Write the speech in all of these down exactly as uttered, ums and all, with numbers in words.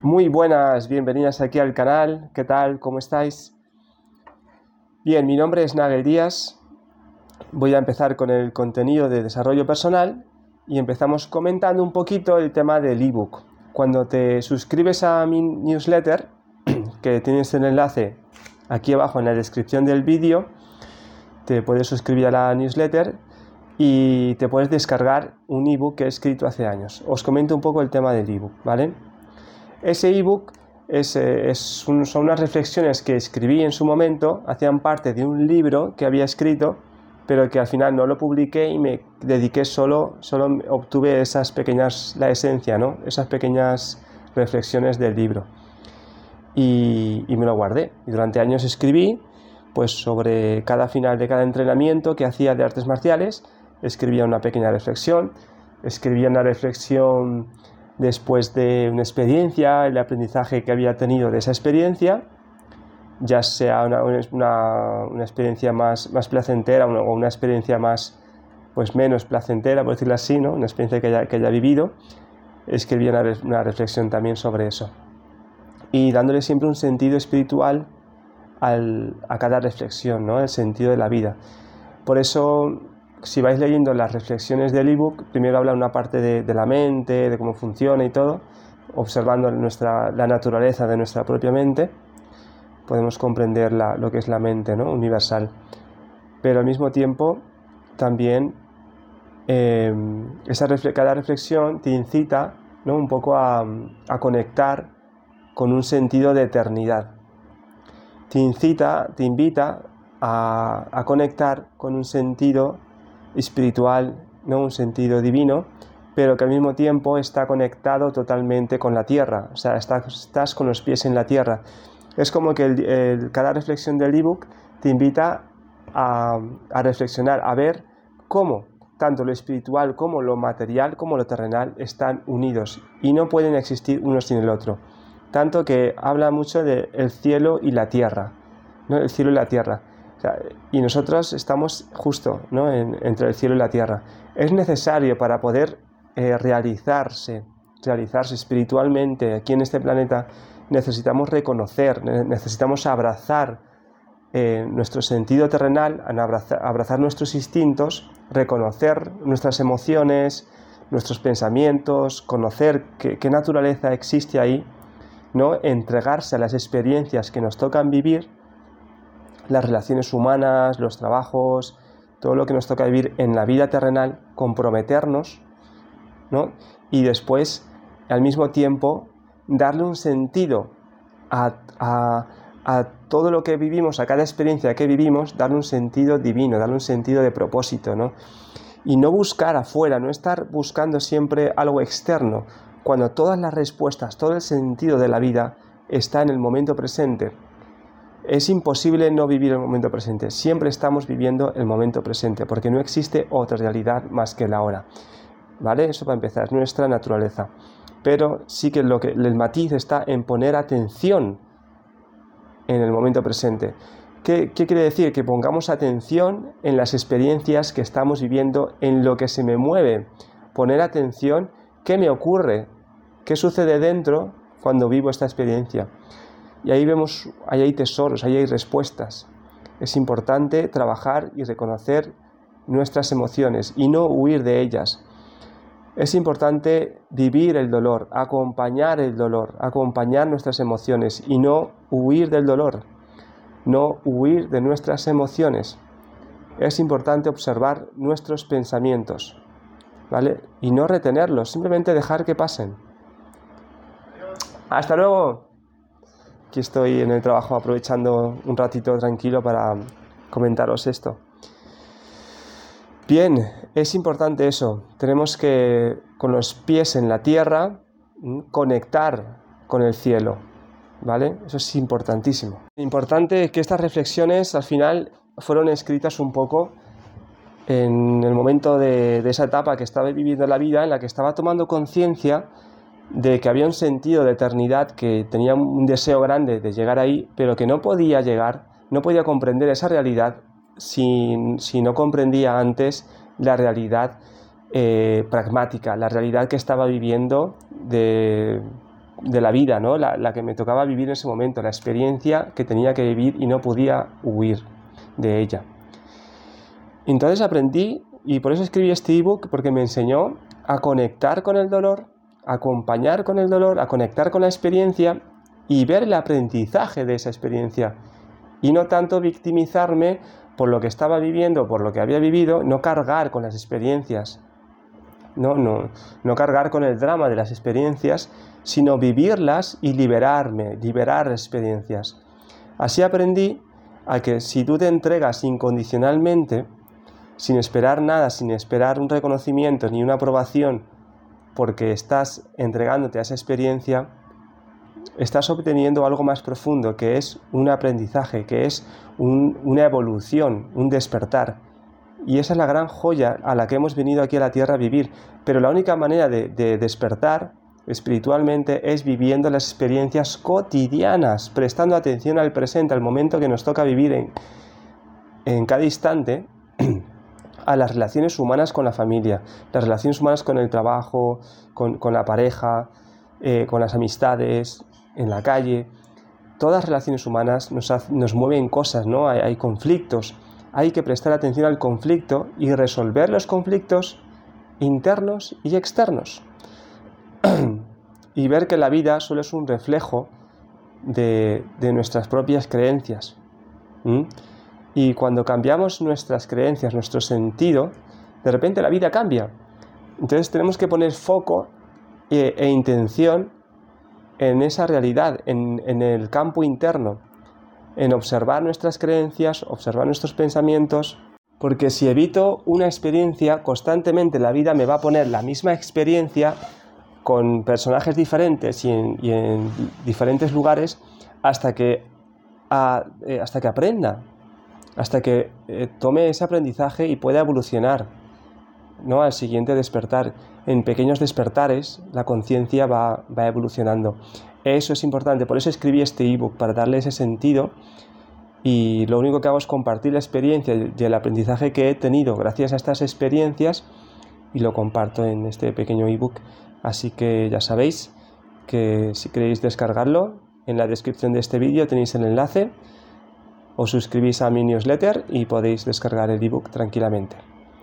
Muy buenas, bienvenidas aquí al canal. ¿Qué tal? ¿Cómo estáis? Bien, mi nombre es Nagel Díaz. Voy a empezar con el contenido de desarrollo personal y empezamos comentando un poquito el tema del ebook. Cuando te suscribes a mi newsletter, que tienes el enlace aquí abajo en la descripción del vídeo, te puedes suscribir a la newsletter y te puedes descargar un ebook que he escrito hace años. Os comento un poco el tema del ebook, ¿vale? Ese ebook es, es un, son unas reflexiones que escribí en su momento, hacían parte de un libro que había escrito, pero que al final no lo publiqué y me dediqué solo, solo obtuve esas pequeñas, la esencia, ¿no? Esas pequeñas reflexiones del libro. Y, y me lo guardé. Y durante años escribí, pues sobre cada final de cada entrenamiento que hacía de artes marciales, escribía una pequeña reflexión, escribía una reflexión después de una experiencia, el aprendizaje que había tenido de esa experiencia, ya sea una, una, una experiencia más, más placentera o una experiencia más, pues menos placentera, por decirlo así, ¿no? Una experiencia que haya, que haya vivido, escribía una, una reflexión también sobre eso. Y dándole siempre un sentido espiritual al, a cada reflexión, ¿no? El sentido de la vida. Por eso, si vais leyendo las reflexiones del ebook, primero habla una parte de, de la mente, de cómo funciona y todo, observando nuestra, la naturaleza de nuestra propia mente, podemos comprender la, lo que es la mente, ¿no? Universal. Pero al mismo tiempo, también eh, esa refle- cada reflexión te incita, ¿no? Un poco a, a conectar con un sentido de eternidad. Te incita, te invita a, a conectar con un sentido espiritual, ¿no? Un sentido divino, pero que al mismo tiempo está conectado totalmente con la tierra, o sea, estás, estás con los pies en la tierra. Es como que el, el, cada reflexión del ebook te invita a, a reflexionar, a ver cómo tanto lo espiritual como lo material como lo terrenal están unidos y no pueden existir uno sin el otro. Tanto que habla mucho del cielo y la tierra, ¿no? El cielo y la tierra. O sea, y nosotros estamos justo, ¿no? en, entre el cielo y la tierra. Es necesario para poder eh, realizarse, realizarse espiritualmente aquí en este planeta, necesitamos reconocer, necesitamos abrazar eh, nuestro sentido terrenal, abrazar, abrazar nuestros instintos, reconocer nuestras emociones, nuestros pensamientos, conocer qué, qué naturaleza existe ahí, ¿no? Entregarse a las experiencias que nos tocan vivir, las relaciones humanas, los trabajos, todo lo que nos toca vivir en la vida terrenal, comprometernos, ¿no? Y después, al mismo tiempo, darle un sentido a, a, a todo lo que vivimos, a cada experiencia que vivimos, darle un sentido divino, darle un sentido de propósito, ¿no? Y no buscar afuera, no estar buscando siempre algo externo, cuando todas las respuestas, todo el sentido de la vida está en el momento presente. Es imposible no vivir el momento presente. Siempre estamos viviendo el momento presente, porque no existe otra realidad más que la hora. ¿Vale? Eso para empezar, es nuestra naturaleza. Pero sí que, lo que el matiz está en poner atención en el momento presente. ¿Qué, ¿Qué quiere decir? Que pongamos atención en las experiencias que estamos viviendo, en lo que se me mueve. Poner atención, ¿qué me ocurre? ¿Qué sucede dentro cuando vivo esta experiencia? Y ahí vemos, ahí hay tesoros, ahí hay respuestas. Es importante trabajar y reconocer nuestras emociones y no huir de ellas. Es importante vivir el dolor, acompañar el dolor, acompañar nuestras emociones y no huir del dolor, no huir de nuestras emociones. Es importante observar nuestros pensamientos, ¿vale? Y no retenerlos, simplemente dejar que pasen. ¡Hasta luego! Aquí estoy en el trabajo aprovechando un ratito tranquilo para comentaros esto. Bien, es importante eso. Tenemos que, con los pies en la tierra, conectar con el cielo, ¿vale? Eso es importantísimo. Importante que estas reflexiones al final fueron escritas un poco en el momento de, de esa etapa que estaba viviendo la vida, en la que estaba tomando conciencia de que había un sentido de eternidad, que tenía un deseo grande de llegar ahí, pero que no podía llegar, no podía comprender esa realidad si, si no comprendía antes la realidad eh, pragmática, la realidad que estaba viviendo de de la vida, ¿no? La, la que me tocaba vivir en ese momento, la experiencia que tenía que vivir y no podía huir de ella. Entonces aprendí, y por eso escribí este ebook, porque me enseñó a conectar con el dolor, a acompañar con el dolor, a conectar con la experiencia y ver el aprendizaje de esa experiencia. Y no tanto victimizarme por lo que estaba viviendo, por lo que había vivido, no cargar con las experiencias, no, no, no cargar con el drama de las experiencias, sino vivirlas y liberarme, liberar experiencias. Así aprendí a que si tú te entregas incondicionalmente, sin esperar nada, sin esperar un reconocimiento ni una aprobación, porque estás entregándote a esa experiencia, estás obteniendo algo más profundo, que es un aprendizaje, que es un, una evolución, un despertar. Y esa es la gran joya a la que hemos venido aquí a la Tierra a vivir. Pero la única manera de, de despertar espiritualmente es viviendo las experiencias cotidianas, prestando atención al presente, al momento que nos toca vivir en, en cada instante, a las relaciones humanas con la familia, las relaciones humanas con el trabajo, con, con la pareja, eh, con las amistades, en la calle. Todas las relaciones humanas nos, ha, nos mueven cosas, ¿no? Hay, hay conflictos. Hay que prestar atención al conflicto y resolver los conflictos internos y externos. Y ver que la vida solo es un reflejo de, de nuestras propias creencias. ¿Mm? Y cuando cambiamos nuestras creencias, nuestro sentido, de repente la vida cambia. Entonces tenemos que poner foco e, e intención en esa realidad, en, en el campo interno, en observar nuestras creencias, observar nuestros pensamientos, porque si evito una experiencia, constantemente la vida me va a poner la misma experiencia con personajes diferentes y en, y en diferentes lugares hasta que, a, eh, hasta que aprenda, hasta que eh, tome ese aprendizaje y pueda evolucionar, ¿no? Al siguiente despertar. En pequeños despertares la conciencia va, va evolucionando. Eso es importante, por eso escribí este ebook, para darle ese sentido, y lo único que hago es compartir la experiencia y el aprendizaje que he tenido gracias a estas experiencias y lo comparto en este pequeño ebook. Así que ya sabéis que si queréis descargarlo, en la descripción de este vídeo tenéis el enlace, os suscribís a mi newsletter y podéis descargar el ebook tranquilamente.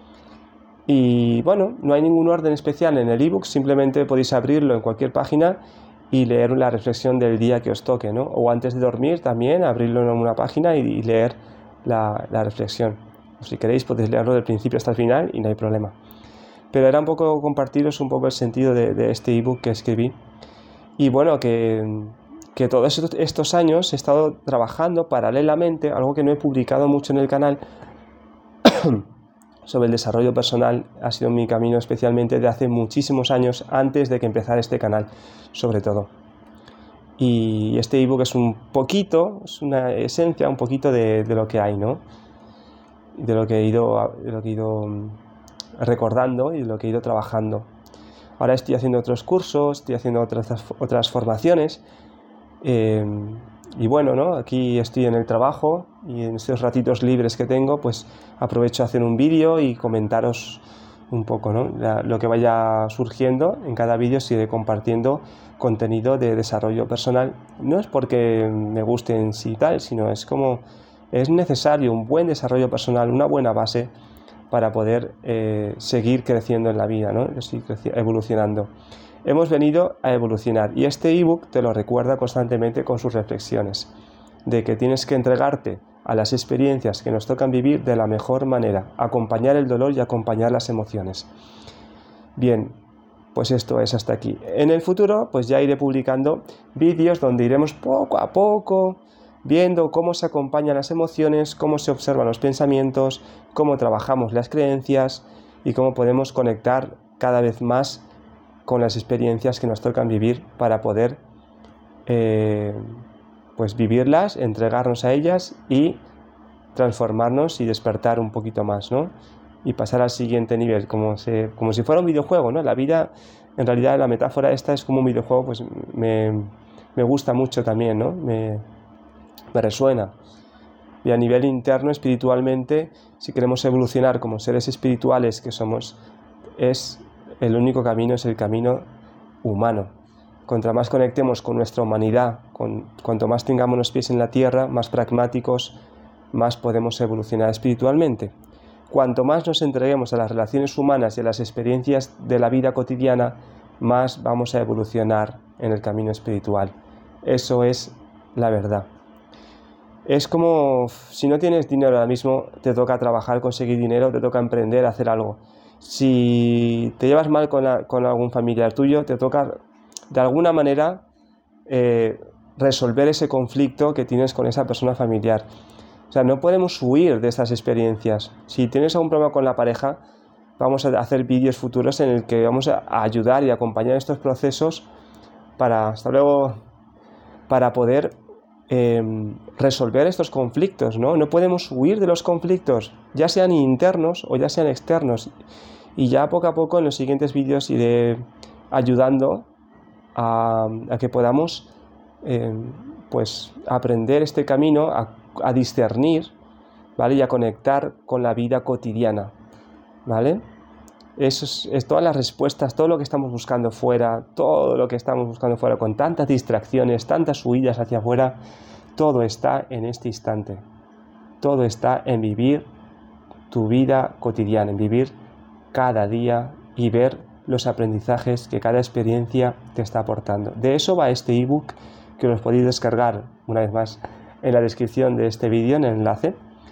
Y bueno, no hay ningún orden especial en el ebook, simplemente podéis abrirlo en cualquier página y leer la reflexión del día que os toque, ¿no? O antes de dormir también, abrirlo en una página y, y leer la, la reflexión. O si queréis podéis leerlo del principio hasta el final y no hay problema. Pero era un poco compartiros un poco el sentido de, de este ebook que escribí. Y bueno, que, que todos estos años he estado trabajando paralelamente, algo que no he publicado mucho en el canal, sobre el desarrollo personal. Ha sido mi camino especialmente de hace muchísimos años, antes de que empezara este canal, sobre todo. Y este ebook es un poquito, es una esencia, un poquito de, de lo que hay, ¿no? De lo que he ido, de lo que he ido recordando y de lo que he ido trabajando. Ahora estoy haciendo otros cursos, estoy haciendo otras, otras formaciones. Eh, y bueno, ¿no? Aquí estoy en el trabajo y en estos ratitos libres que tengo, pues aprovecho a hacer un vídeo y comentaros un poco, ¿no? La, lo que vaya surgiendo. En cada vídeo sigue compartiendo contenido de desarrollo personal. No es porque me guste en sí tal, sino es como es necesario un buen desarrollo personal, una buena base para poder eh, seguir creciendo en la vida, ¿no? Seguir evolucionando. Hemos venido a evolucionar y este ebook te lo recuerda constantemente con sus reflexiones, de que tienes que entregarte a las experiencias que nos tocan vivir de la mejor manera, acompañar el dolor y acompañar las emociones. Bien, pues esto es hasta aquí. En el futuro, pues ya iré publicando vídeos donde iremos poco a poco viendo cómo se acompañan las emociones, cómo se observan los pensamientos, cómo trabajamos las creencias y cómo podemos conectar cada vez más con las experiencias que nos tocan vivir para poder eh, pues vivirlas, entregarnos a ellas y transformarnos y despertar un poquito más, ¿no? Y pasar al siguiente nivel, como, se, como si fuera un videojuego, ¿no? La vida, en realidad la metáfora esta es como un videojuego, pues me, me gusta mucho también, ¿no? Me, me resuena. Y a nivel interno, espiritualmente, si queremos evolucionar como seres espirituales que somos, es el único camino, es el camino humano. Cuanto más conectemos con nuestra humanidad, con, cuanto más tengamos los pies en la tierra, más pragmáticos, más podemos evolucionar espiritualmente. Cuanto más nos entreguemos a las relaciones humanas y a las experiencias de la vida cotidiana, más vamos a evolucionar en el camino espiritual. Eso es la verdad. Es como si no tienes dinero ahora mismo, te toca trabajar, conseguir dinero, te toca emprender, hacer algo. Si te llevas mal con, la, con algún familiar tuyo, te toca de alguna manera eh, resolver ese conflicto que tienes con esa persona familiar. O sea, no podemos huir de estas experiencias. Si tienes algún problema con la pareja, vamos a hacer vídeos futuros en el que vamos a ayudar y acompañar estos procesos para, hasta luego, para poder eh, resolver estos conflictos, ¿no? No podemos huir de los conflictos, ya sean internos o ya sean externos. Y ya poco a poco en los siguientes vídeos iré ayudando a, a que podamos eh, pues aprender este camino, a, a discernir, ¿vale? Y a conectar con la vida cotidiana, ¿vale? Eso es, es todas las respuestas, todo lo que estamos buscando fuera, todo lo que estamos buscando fuera, con tantas distracciones, tantas huidas hacia afuera, todo está en este instante. Todo está en vivir tu vida cotidiana, en vivir cada día y ver los aprendizajes que cada experiencia te está aportando. De eso va este ebook, que os podéis descargar una vez más en la descripción de este vídeo, en el enlace.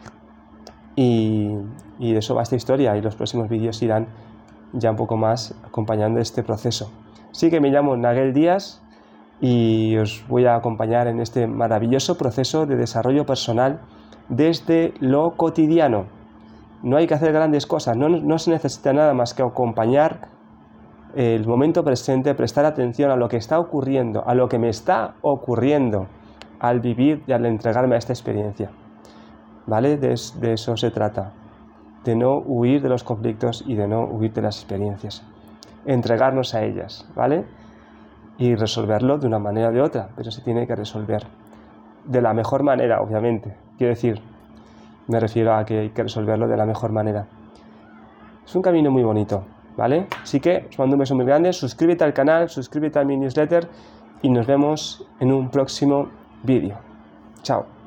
Y, y de eso va esta historia, y los próximos vídeos irán ya un poco más acompañando este proceso. Así que me llamo Nagel Díaz y os voy a acompañar en este maravilloso proceso de desarrollo personal desde lo cotidiano. No hay que hacer grandes cosas, no, no se necesita nada más que acompañar el momento presente, prestar atención a lo que está ocurriendo, a lo que me está ocurriendo al vivir y al entregarme a esta experiencia. ¿Vale? De, de eso se trata, de no huir de los conflictos y de no huir de las experiencias. Entregarnos a ellas, ¿vale? Y resolverlo de una manera o de otra, pero se tiene que resolver de la mejor manera, obviamente. Quiero decir, me refiero a que hay que resolverlo de la mejor manera. Es un camino muy bonito, ¿vale? Así que os mando un beso muy grande, suscríbete al canal, suscríbete a mi newsletter y nos vemos en un próximo vídeo. Chao.